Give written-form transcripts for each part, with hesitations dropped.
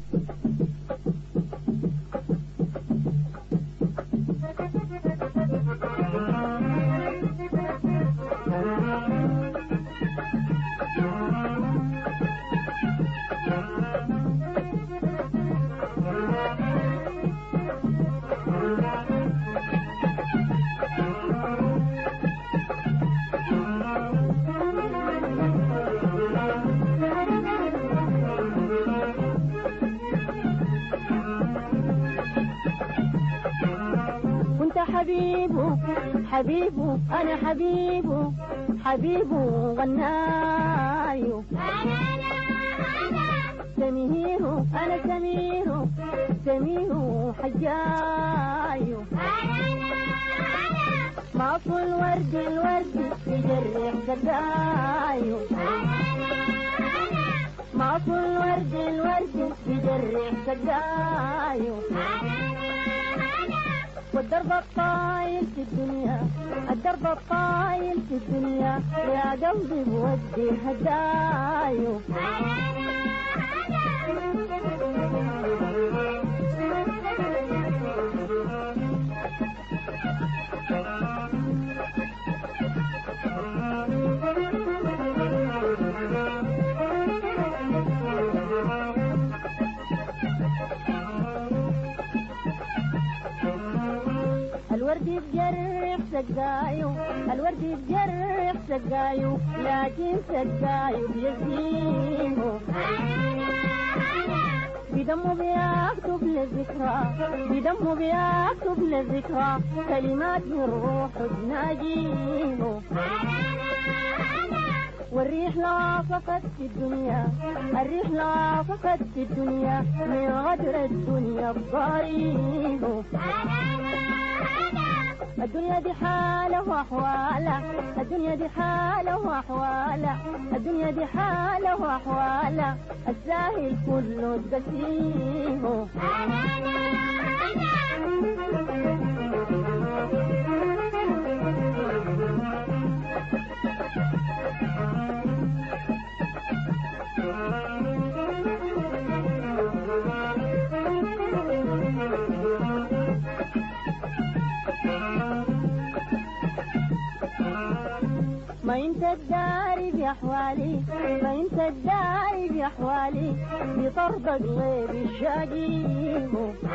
حبيبه حبيبه أنا حبيبه حبيبه غنايو سميره أنا سميره سميره حجايو معصو الورد الورد يجرح سقايو معصو الورد الورد يجرح سقايو والدرب الطايل في الدنيا الدرب الطايل في الدنيا يا قلبي بودي هدايو الورد يجرح سقايو الورد يجرح سقايو لكن سقايو بيزينه بدمه بيكتب للذكرى بدمه بيكتب للذكرى كلمات من روح تناجيه والريح لاصقت في الدنيا الريح لاصقت في الدنيا من غدر الدنيا الضريح الدنيا دي حالة وأحوالة الدنيا دي حالة وأحوالة الدنيا دي حالة وأحوالة الساهل كله تقسيه ما انت الداري بأحوالي ما انت الداري بأحوالي بطرد قلبي الشاقيه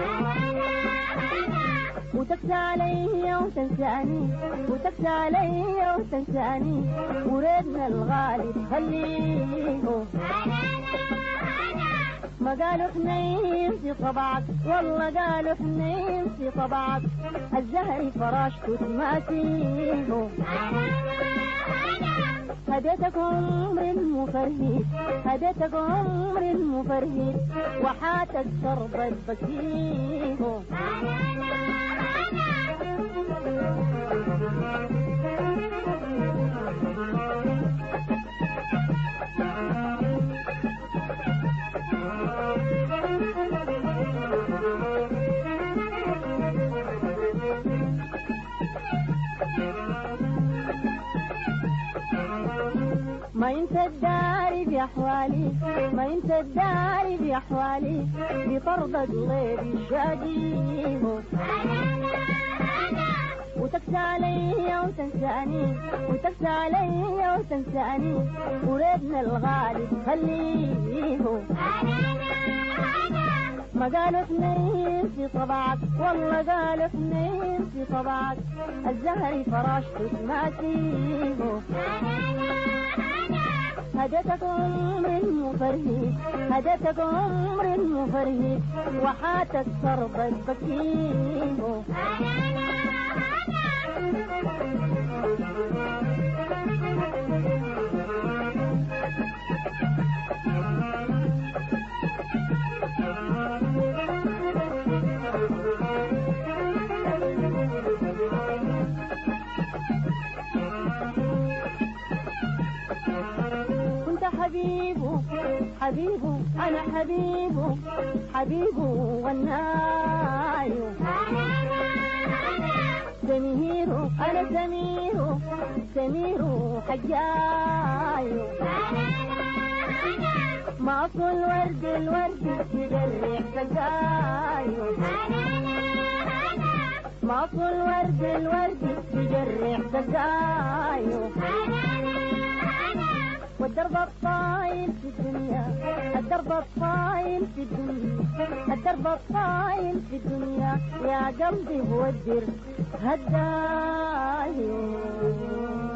وتكسى علي وتنساني وتكسى علي وتنساني وريدنا الغالي تخليه ما قالوا حنين في طبعك والله قالوا حنين في طبعك الزهري فراشته تماسيه هديتك عمر مفرهد هديتك عمر مفرهد وحاتك شربت بكيه ما انت الداري بأحوالي ما انت الداري بأحوالي بطرد قلبي الشاقيه وتكسى علي وتنساني وتكسى علي وتنساني وريدنا الغالي تخليه ما قالوا اثنين في طبعك والله قالوا اثنين في طبعك الزهري فراشته تماسيه هديتك عمر مفرهد هديتك عمر مفرهد وحاتك شربت بكيه حبيبه حبيبه أنا حبيبه حبيبه غنايو سميره أنا سميره سميره حجايو معصو الورد الورد يجرح أصل الورد الورد بجرح دقايو والدرب الطايل في الدنيا الدرب الطايل في الدنيا الدرب الطايل في الدنيا يا قلبي هو الدر هدايو